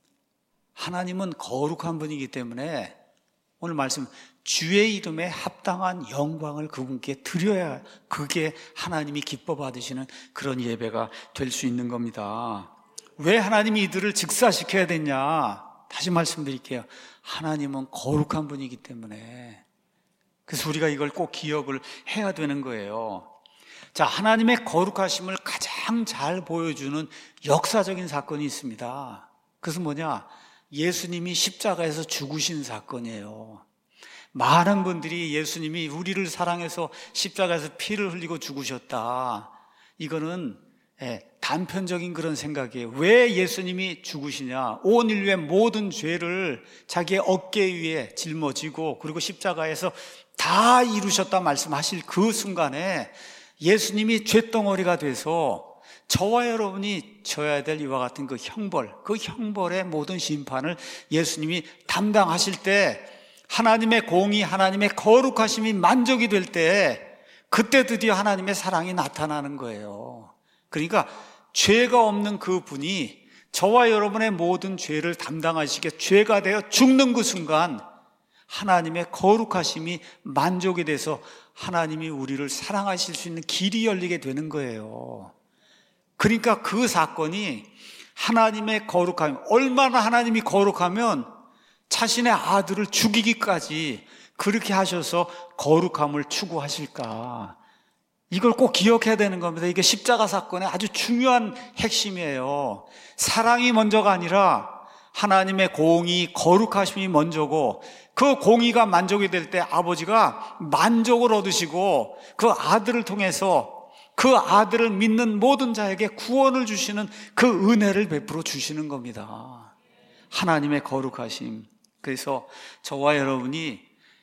하나님은 거룩한 분이기 때문에 오늘 말씀 주의 이름에 합당한 영광을 그분께 드려야 그게 하나님이 기뻐 받으시는 그런 예배가 될 수 있는 겁니다. 왜 하나님이 이들을 직사시켜야 되냐? 다시 말씀드릴게요. 하나님은 거룩한 분이기 때문에. 그래서 우리가 이걸 꼭 기억을 해야 되는 거예요. 자, 하나님의 거룩하심을 가장 잘 보여주는 역사적인 사건이 있습니다. 그것은 뭐냐? 예수님이 십자가에서 죽으신 사건이에요. 많은 분들이 예수님이 우리를 사랑해서 십자가에서 피를 흘리고 죽으셨다. 이거는 단편적인 그런 생각이에요. 왜 예수님이 죽으시냐? 온 인류의 모든 죄를 자기의 어깨 위에 짊어지고 그리고 십자가에서 다 이루셨다 말씀하실 그 순간에 예수님이 쇳덩어리가 돼서 저와 여러분이 져야 될 이와 같은 그 형벌의 모든 심판을 예수님이 담당하실 때 하나님의 공의, 하나님의 거룩하심이 만족이 될 때 그때 드디어 하나님의 사랑이 나타나는 거예요. 그러니까 죄가 없는 그 분이 저와 여러분의 모든 죄를 담당하시게 죄가 되어 죽는 그 순간 하나님의 거룩하심이 만족이 돼서 하나님이 우리를 사랑하실 수 있는 길이 열리게 되는 거예요. 그러니까 그 사건이 하나님의 거룩함, 얼마나 하나님이 거룩하면 자신의 아들을 죽이기까지 그렇게 하셔서 거룩함을 추구하실까? 이걸 꼭 기억해야 되는 겁니다. 이게 십자가 사건의 아주 중요한 핵심이에요. 사랑이 먼저가 아니라 하나님의 공의, 거룩하심이 먼저고 그 공의가 만족이 될 때 아버지가 만족을 얻으시고 그 아들을 통해서 그 아들을 믿는 모든 자에게 구원을 주시는 그 은혜를 베풀어 주시는 겁니다. 하나님의 거룩하심. 그래서 저와 여러분이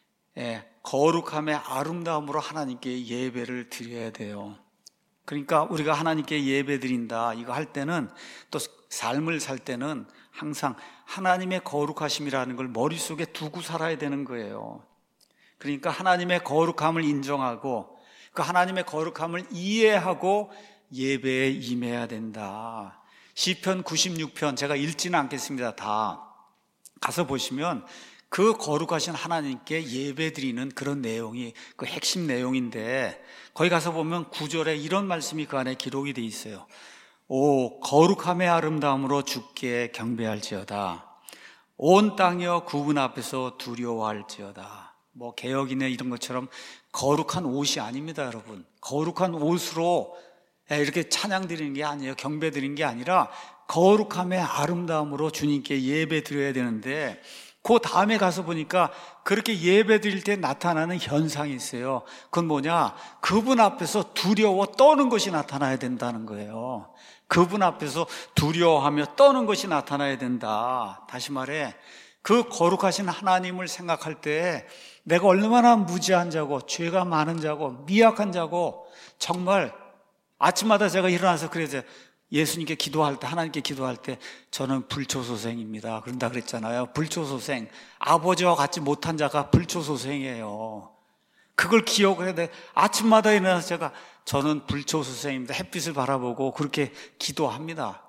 거룩함의 아름다움으로 하나님께 예배를 드려야 돼요. 그러니까 우리가 하나님께 예배 드린다 이거 할 때는 또 삶을 살 때는 항상 하나님의 거룩하심이라는 걸 머릿속에 두고 살아야 되는 거예요. 그러니까 하나님의 거룩함을 인정하고 그 하나님의 거룩함을 이해하고 예배에 임해야 된다. 시편 96편 제가 읽지는 않겠습니다. 다 가서 보시면 그 거룩하신 하나님께 예배드리는 그런 내용이 그 핵심 내용인데 거기 가서 보면 9절에 이런 말씀이 그 안에 기록이 돼 있어요. 오 거룩함의 아름다움으로 주께 경배할지어다. 온 땅이여 그분 앞에서 두려워할지어다. 뭐 개혁이네 이런 것처럼 거룩한 옷이 아닙니다, 여러분. 거룩한 옷으로 이렇게 찬양 드리는 게 아니에요. 경배 드리는 게 아니라 거룩함의 아름다움으로 주님께 예배 드려야 되는데 그 다음에 가서 보니까 그렇게 예배 드릴 때 나타나는 현상이 있어요. 그건 뭐냐? 그분 앞에서 두려워 떠는 것이 나타나야 된다는 거예요. 그분 앞에서 두려워하며 떠는 것이 나타나야 된다. 다시 말해 그 거룩하신 하나님을 생각할 때 내가 얼마나 무지한 자고 죄가 많은 자고 미약한 자고, 정말 아침마다 제가 일어나서 그래서 예수님께 기도할 때, 하나님께 기도할 때 저는 불초소생입니다 그런다 그랬잖아요. 불초소생, 아버지와 같이 못한 자가 불초소생이에요. 그걸 기억을 해야 돼. 아침마다 일어나서 저는 불초소생입니다, 햇빛을 바라보고 그렇게 기도합니다.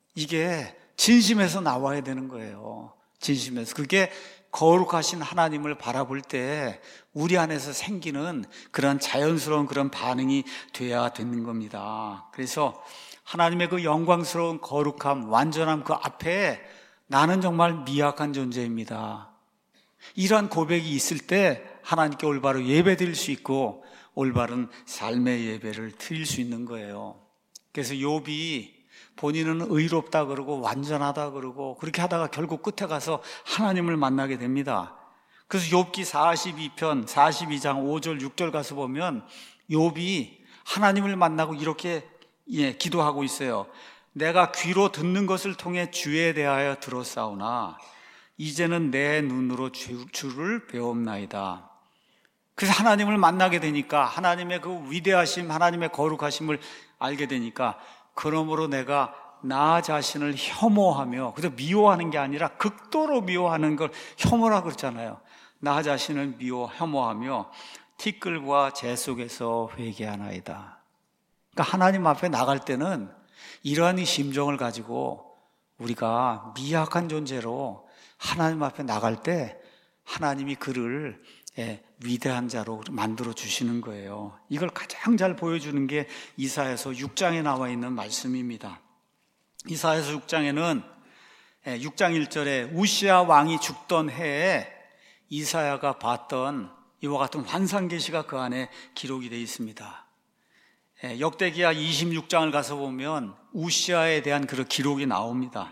이게 진심에서 나와야 되는 거예요. 진심에서. 그게 거룩하신 하나님을 바라볼 때 우리 안에서 생기는 그런 자연스러운 그런 반응이 돼야 되는 겁니다. 그래서 하나님의 그 영광스러운 거룩함, 완전함 그 앞에 나는 정말 미약한 존재입니다. 이러한 고백이 있을 때 하나님께 올바로 예배 드릴 수 있고 올바른 삶의 예배를 드릴 수 있는 거예요. 그래서 욥이 본인은 의롭다 그러고 완전하다 그러고 그렇게 하다가 결국 끝에 가서 하나님을 만나게 됩니다. 그래서 욥기 42편 42장 5절 6절 가서 보면 욥이 하나님을 만나고 이렇게 기도하고 있어요. 내가 귀로 듣는 것을 통해 주에 대하여 들었사오나 이제는 내 눈으로 주를 배웁나이다. 그래서 하나님을 만나게 되니까 하나님의 그 위대하심, 하나님의 거룩하심을 알게 되니까, 그러므로 내가 나 자신을 혐오하며, 그래서 미워하는 게 아니라 극도로 미워하는 걸 혐오라고 그랬잖아요. 나 자신을 혐오하며 티끌과 재 속에서 회개하나이다. 그러니까 하나님 앞에 나갈 때는 이러한 심정을 가지고 우리가 미약한 존재로 하나님 앞에 나갈 때 하나님이 그를 위대한 자로 만들어 주시는 거예요. 이걸 가장 잘 보여주는 게 이사야서 6장에 나와 있는 말씀입니다. 이사야서 6장에는 6장 1절에 우시야 왕이 죽던 해에 이사야가 봤던 이와 같은 환상 계시가 그 안에 기록이 되어 있습니다. 역대기야 26장을 가서 보면 우시야에 대한 그런 기록이 나옵니다.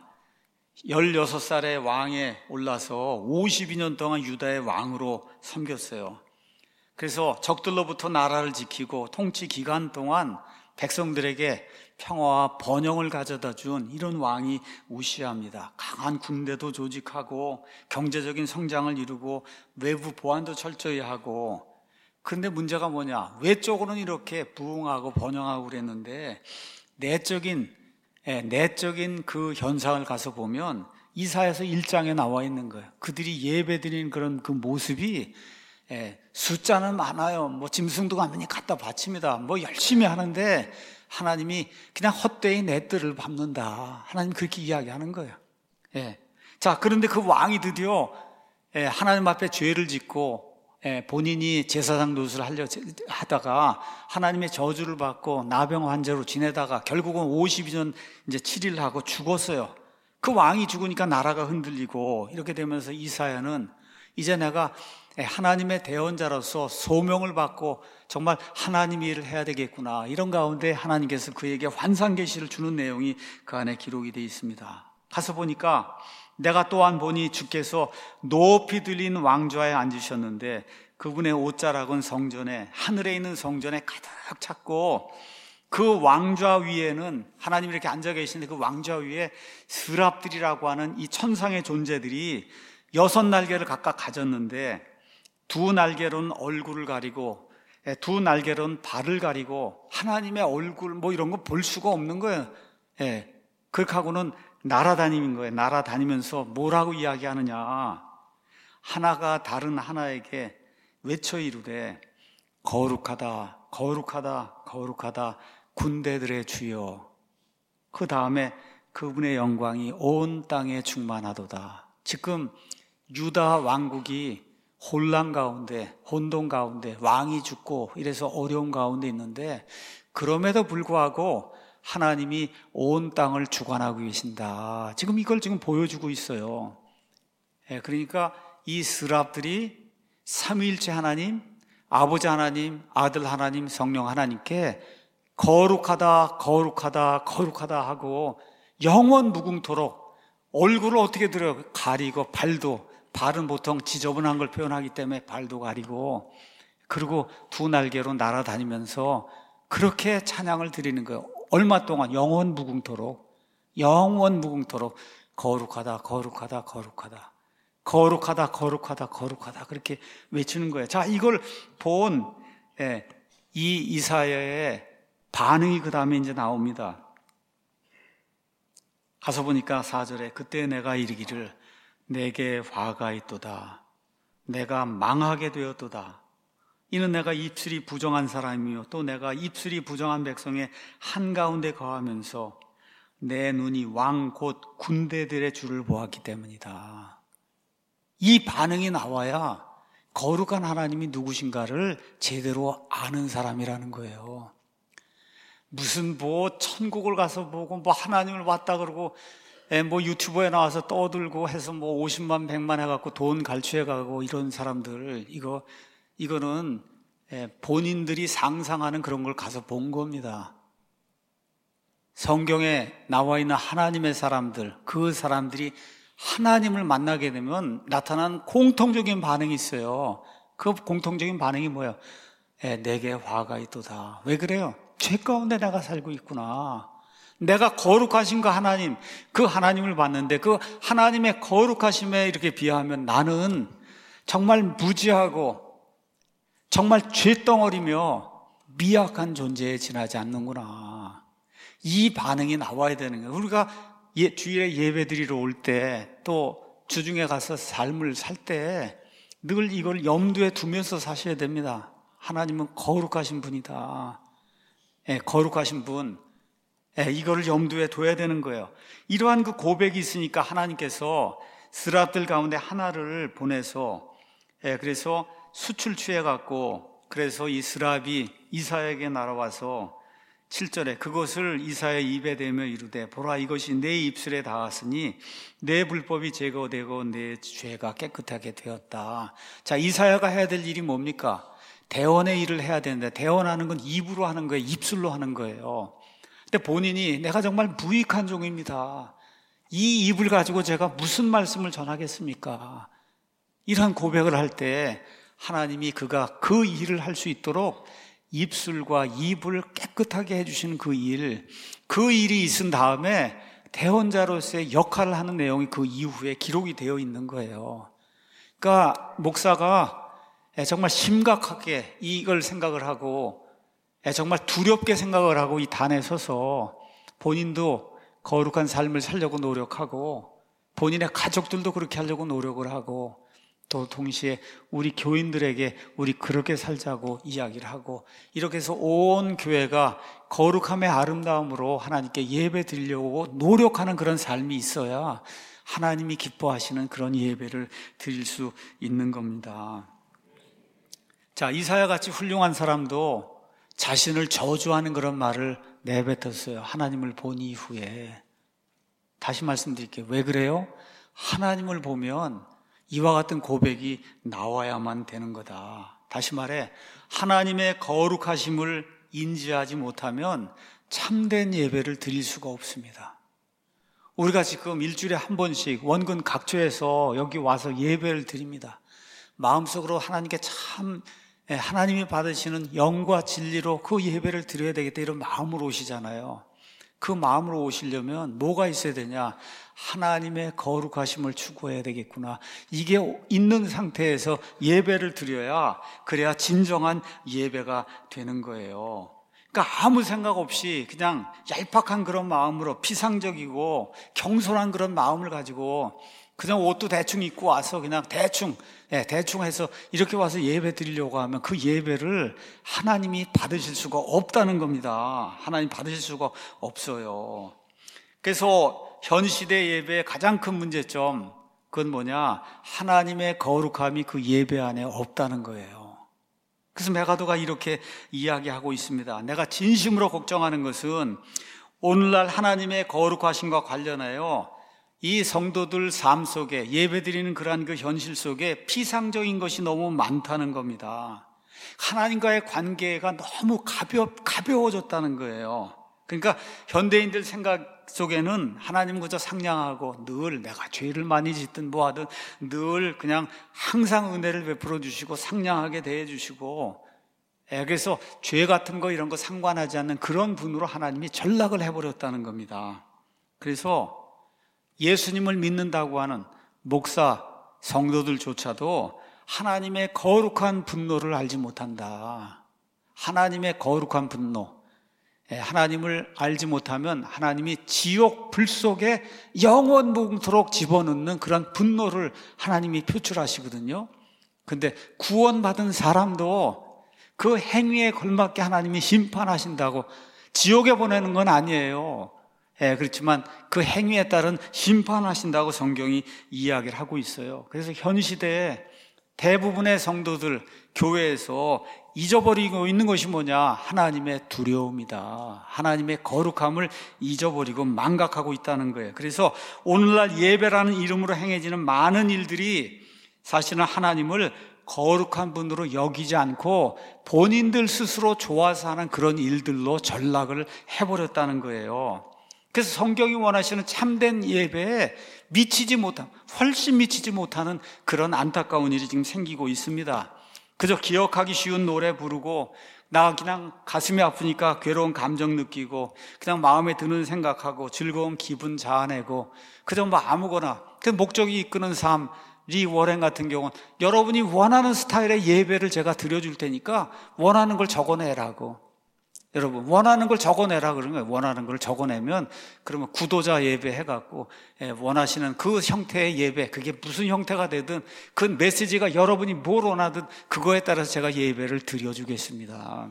16살의 왕에 올라서 52년 동안 유다의 왕으로 섬겼어요. 그래서 적들로부터 나라를 지키고 통치 기간 동안 백성들에게 평화와 번영을 가져다 준 이런 왕이 우시야입니다. 강한 군대도 조직하고 경제적인 성장을 이루고 외부 보안도 철저히 하고, 그런데 문제가 뭐냐, 외적으로는 이렇게 부흥하고 번영하고 그랬는데 내적인 그 현상을 가서 보면 이사야서 1장에 나와 있는 거예요. 그들이 예배드리는 그런 그 모습이 숫자는 많아요. 뭐 짐승도 가만히 갖다 바칩니다. 뭐 열심히 하는데 하나님이 그냥 헛되이 내 뜰을 밟는다. 하나님 그렇게 이야기하는 거예요. 자, 그런데 그 왕이 드디어 하나님 앞에 죄를 짓고 본인이 제사장 노릇을 하다가 하나님의 저주를 받고 나병 환자로 지내다가 결국은 52년 이제 7일 하고 죽었어요. 그 왕이 죽으니까 나라가 흔들리고 이렇게 되면서 이사야는 이제 내가 하나님의 대언자로서 소명을 받고 정말 하나님 일을 해야 되겠구나, 이런 가운데 하나님께서 그에게 환상 계시를 주는 내용이 그 안에 기록이 되어 있습니다. 가서 보니까 내가 또한 보니 주께서 높이 들린 왕좌에 앉으셨는데 그분의 옷자락은 성전에, 하늘에 있는 성전에 가득 찼고 그 왕좌 위에는 하나님이 이렇게 앉아 계시는데 그 왕좌 위에 스랍들이라고 하는 이 천상의 존재들이 6날개를 각각 가졌는데 두 날개로는 얼굴을 가리고 두 날개로는 발을 가리고 하나님의 얼굴 뭐 이런 거 볼 수가 없는 거예요. 그렇게 하고는 날아다니는 거예요. 날아다니면서 뭐라고 이야기하느냐, 하나가 다른 하나에게 외쳐 이르되 거룩하다 거룩하다 거룩하다 군대들의 주여. 그 다음에 그분의 영광이 온 땅에 충만하도다. 지금 유다 왕국이 혼란 가운데, 혼돈 가운데, 왕이 죽고 이래서 어려운 가운데 있는데 그럼에도 불구하고 하나님이 온 땅을 주관하고 계신다. 지금 이걸 지금 보여주고 있어요. 그러니까 이 스랍들이 삼위일체 하나님, 아버지 하나님, 아들 하나님, 성령 하나님께 거룩하다 거룩하다 거룩하다 하고 영원 무궁토록 얼굴을 어떻게 들어요? 가리고 발은 보통 지저분한 걸 표현하기 때문에 발도 가리고, 그리고 두 날개로 날아다니면서 그렇게 찬양을 드리는 거예요. 얼마 동안? 영원 무궁토록 거룩하다 거룩하다 거룩하다 거룩하다, 거룩하다, 거룩하다 그렇게 외치는 거예요. 자, 이걸 본 이 이사야의 반응이 그 다음에 이제 나옵니다. 가서 보니까 4절에 그때 내가 이르기를 내게 화가 있도다. 내가 망하게 되었도다. 이는 내가 입술이 부정한 사람이요 또 내가 입술이 부정한 백성의 한가운데 거하면서 내 눈이 왕 곧 군대들의 주를 보았기 때문이다. 이 반응이 나와야 거룩한 하나님이 누구신가를 제대로 아는 사람이라는 거예요. 무슨 천국을 가서 보고 하나님을 봤다 그러고 유튜브에 나와서 떠들고 해서 50만 100만 해갖고 돈 갈취해 가고 이런 사람들 이거는 본인들이 상상하는 그런 걸 가서 본 겁니다. 성경에 나와 있는 하나님의 사람들, 그 사람들이 하나님을 만나게 되면 나타난 공통적인 반응이 있어요. 그 공통적인 반응이 뭐예요? 내게 화가 있도다. 왜 그래요? 죄 가운데 내가 살고 있구나. 내가 거룩하신 그 하나님, 그 하나님을 봤는데 그 하나님의 거룩하심에 이렇게 비하면 나는 정말 무지하고 정말 죄덩어리며 미약한 존재에 지나지 않는구나. 이 반응이 나와야 되는 거예요. 우리가 주일에 예배 드리러 올 때 또 주중에 가서 삶을 살 때 늘 이걸 염두에 두면서 사셔야 됩니다. 하나님은 거룩하신 분이다. 거룩하신 분. 이거를 염두에 둬야 되는 거예요. 이러한 그 고백이 있으니까 하나님께서 스랍들 가운데 하나를 보내서 그래서 수출 취해갖고 그래서 이 스랍이 이사야에게 날아와서 7절에 그것을 이사야 입에 대며 이르되 보라 이것이 내 입술에 닿았으니 내 불법이 제거되고 내 죄가 깨끗하게 되었다. 자, 이사야가 해야 될 일이 뭡니까? 대언의 일을 해야 되는데 대언하는 건 입으로 하는 거예요. 입술로 하는 거예요. 근데 본인이 내가 정말 무익한 종입니다. 이 입을 가지고 제가 무슨 말씀을 전하겠습니까? 이런 고백을 할 때 하나님이 그가 그 일을 할 수 있도록 입술과 입을 깨끗하게 해주시는 그 일이 있은 다음에 대언자로서의 역할을 하는 내용이 그 이후에 기록이 되어 있는 거예요. 그러니까 목사가 정말 심각하게 이걸 생각을 하고 정말 두렵게 생각을 하고 이 단에 서서 본인도 거룩한 삶을 살려고 노력하고 본인의 가족들도 그렇게 하려고 노력을 하고 또 동시에 우리 교인들에게 우리 그렇게 살자고 이야기를 하고 이렇게 해서 온 교회가 거룩함의 아름다움으로 하나님께 예배 드리려고 노력하는 그런 삶이 있어야 하나님이 기뻐하시는 그런 예배를 드릴 수 있는 겁니다. 자, 이사야 같이 훌륭한 사람도 자신을 저주하는 그런 말을 내뱉었어요. 하나님을 본 이후에. 다시 말씀드릴게요. 왜 그래요? 하나님을 보면 이와 같은 고백이 나와야만 되는 거다. 다시 말해 하나님의 거룩하심을 인지하지 못하면 참된 예배를 드릴 수가 없습니다. 우리가 지금 일주일에 한 번씩 원근 각처에서 여기 와서 예배를 드립니다. 마음속으로 하나님께 참 하나님이 받으시는 영과 진리로 그 예배를 드려야 되겠다 이런 마음으로 오시잖아요. 그 마음으로 오시려면 뭐가 있어야 되냐? 하나님의 거룩하심을 추구해야 되겠구나. 이게 있는 상태에서 예배를 드려야 그래야 진정한 예배가 되는 거예요. 그러니까 아무 생각 없이 그냥 얄팍한 그런 마음으로 피상적이고 경솔한 그런 마음을 가지고 그냥 옷도 대충 입고 와서 그냥 대충 해서 이렇게 와서 예배 드리려고 하면 그 예배를 하나님이 받으실 수가 없다는 겁니다. 하나님 받으실 수가 없어요. 그래서 현 시대 예배의 가장 큰 문제점 그건 뭐냐? 하나님의 거룩함이 그 예배 안에 없다는 거예요. 그래서 메가도가 이렇게 이야기하고 있습니다. 내가 진심으로 걱정하는 것은 오늘날 하나님의 거룩하심과 관련하여 이 성도들 삶 속에 예배드리는 그러한 그 현실 속에 피상적인 것이 너무 많다는 겁니다. 하나님과의 관계가 너무 가벼워졌다는 거예요. 그러니까 현대인들 생각 속에는 하나님 그저 상냥하고 늘 내가 죄를 많이 짓든 뭐하든 늘 그냥 항상 은혜를 베풀어 주시고 상냥하게 대해 주시고 그래서 죄 같은 거 이런 거 상관하지 않는 그런 분으로 하나님이 전락을 해버렸다는 겁니다. 그래서 예수님을 믿는다고 하는 목사, 성도들조차도 하나님의 거룩한 분노를 알지 못한다. 하나님의 거룩한 분노. 하나님을 알지 못하면 하나님이 지옥 불 속에 영원 묵도록 집어넣는 그런 분노를 하나님이 표출하시거든요. 근데 구원받은 사람도 그 행위에 걸맞게 하나님이 심판하신다고 지옥에 보내는 건 아니에요. 그렇지만 그 행위에 따른 심판하신다고 성경이 이야기를 하고 있어요. 그래서 현 시대에 대부분의 성도들, 교회에서 잊어버리고 있는 것이 뭐냐? 하나님의 두려움이다. 하나님의 거룩함을 잊어버리고 망각하고 있다는 거예요. 그래서 오늘날 예배라는 이름으로 행해지는 많은 일들이 사실은 하나님을 거룩한 분으로 여기지 않고 본인들 스스로 좋아서 하는 그런 일들로 전락을 해버렸다는 거예요. 그래서 성경이 원하시는 참된 예배에 훨씬 미치지 못하는 그런 안타까운 일이 지금 생기고 있습니다. 그저 기억하기 쉬운 노래 부르고, 나 그냥 가슴이 아프니까 괴로운 감정 느끼고, 그냥 마음에 드는 생각하고, 즐거운 기분 자아내고, 그저 뭐 아무거나, 그 목적이 이끄는 삶, 리워렌 같은 경우는 여러분이 원하는 스타일의 예배를 제가 드려줄 테니까 원하는 걸 적어내라고. 여러분, 원하는 걸 적어내라 그러는 거예요. 원하는 걸 적어내면 그러면 구도자 예배 해갖고 원하시는 그 형태의 예배, 그게 무슨 형태가 되든 그 메시지가 여러분이 뭘 원하든 그거에 따라서 제가 예배를 드려주겠습니다.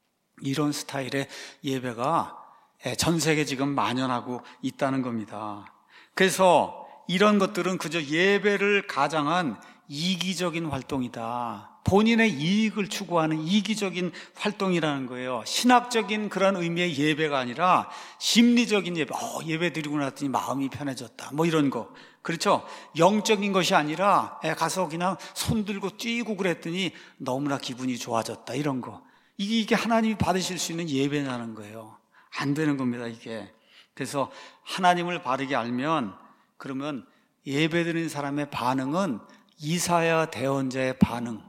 이런 스타일의 예배가 전 세계에 지금 만연하고 있다는 겁니다. 그래서 이런 것들은 그저 예배를 가장한 이기적인 활동이다. 본인의 이익을 추구하는 이기적인 활동이라는 거예요. 신학적인 그런 의미의 예배가 아니라 심리적인 예배. 예배 드리고 났더니 마음이 편해졌다. 뭐 이런 거. 그렇죠? 영적인 것이 아니라 가서 그냥 손 들고 뛰고 그랬더니 너무나 기분이 좋아졌다. 이런 거. 이게 하나님이 받으실 수 있는 예배냐는 거예요. 안 되는 겁니다, 이게. 그래서 하나님을 바르게 알면 그러면 예배드리는 사람의 반응은 이사야 대언자의 반응,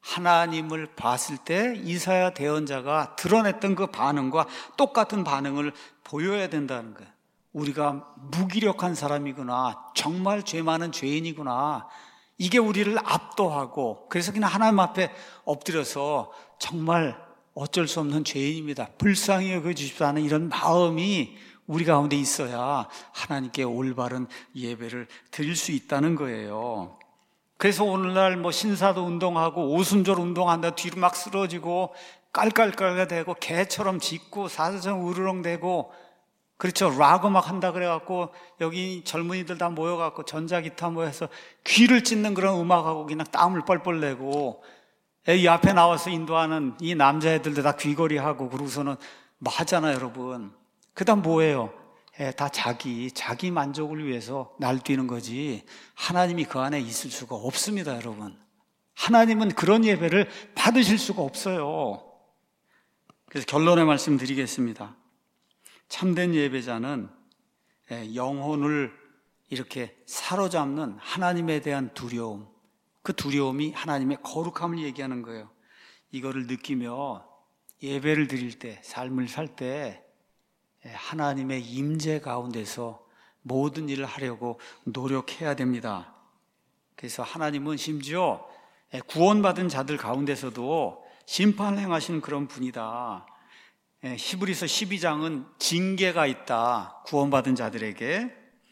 하나님을 봤을 때 이사야 대언자가 드러냈던 그 반응과 똑같은 반응을 보여야 된다는 거예요. 우리가 무기력한 사람이구나, 정말 죄 많은 죄인이구나, 이게 우리를 압도하고, 그래서 그냥 하나님 앞에 엎드려서 정말 어쩔 수 없는 죄인입니다, 불쌍히 여겨주십시오 하는 이런 마음이 우리 가운데 있어야 하나님께 올바른 예배를 드릴 수 있다는 거예요. 그래서 오늘날 뭐 신사도 운동하고 오순절 운동한다 뒤로 막 쓰러지고 깔깔깔대고 개처럼 짖고 사자처럼 으르렁대고, 그렇죠, 락 음악 한다 그래갖고 여기 젊은이들 다 모여갖고 전자기타 모여서 귀를 찢는 그런 음악하고 그냥 땀을 뻘뻘 내고, 이 앞에 나와서 인도하는 이 남자애들도 다 귀걸이하고 그러고서는 뭐 하잖아요, 여러분. 그 다음 뭐예요? 다 자기 만족을 위해서 날뛰는 거지 하나님이 그 안에 있을 수가 없습니다, 여러분. 하나님은 그런 예배를 받으실 수가 없어요. 그래서 결론의 말씀 드리겠습니다. 참된 예배자는 영혼을 이렇게 사로잡는 하나님에 대한 두려움, 그 두려움이 하나님의 거룩함을 얘기하는 거예요. 이거를 느끼며 예배를 드릴 때, 삶을 살 때 하나님의 임재 가운데서 모든 일을 하려고 노력해야 됩니다. 그래서 하나님은 심지어 구원받은 자들 가운데서도 심판을 행하시는 그런 분이다. 히브리서 12장은 징계가 있다, 구원받은 자들에게.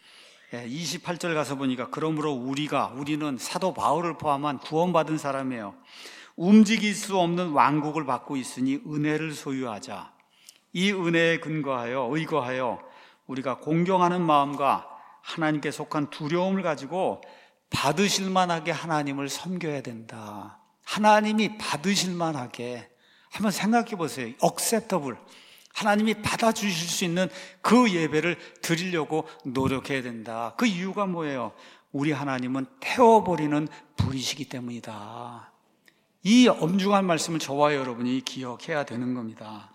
28절 가서 보니까 그러므로 우리는 사도 바울을 포함한 구원받은 사람이에요. 움직일 수 없는 왕국을 받고 있으니 은혜를 소유하자. 이 은혜에 의거하여 우리가 공경하는 마음과 하나님께 속한 두려움을 가지고 받으실 만하게 하나님을 섬겨야 된다. 하나님이 받으실 만하게 한번 생각해 보세요. acceptable, 하나님이 받아주실 수 있는 그 예배를 드리려고 노력해야 된다. 그 이유가 뭐예요? 우리 하나님은 태워버리는 불이시기 때문이다. 이 엄중한 말씀을 저와 여러분이 기억해야 되는 겁니다.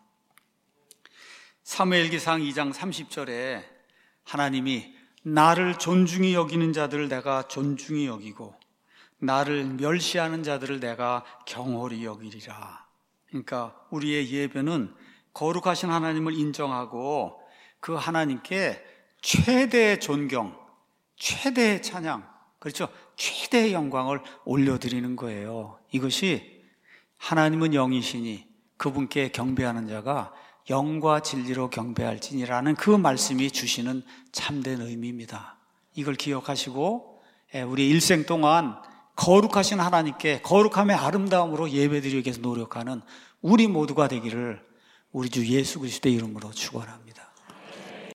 사무엘기상 2장 30절에 하나님이 나를 존중히 여기는 자들을 내가 존중히 여기고 나를 멸시하는 자들을 내가 경홀히 여기리라. 그러니까 우리의 예배는 거룩하신 하나님을 인정하고 그 하나님께 최대의 존경, 최대의 찬양, 그렇죠, 최대의 영광을 올려드리는 거예요. 이것이 하나님은 영이시니 그분께 경배하는 자가 영과 진리로 경배할지니라는 그 말씀이 주시는 참된 의미입니다. 이걸 기억하시고 우리 일생 동안 거룩하신 하나님께 거룩함의 아름다움으로 예배드리기 위해서 노력하는 우리 모두가 되기를 우리 주 예수 그리스도의 이름으로 축원합니다.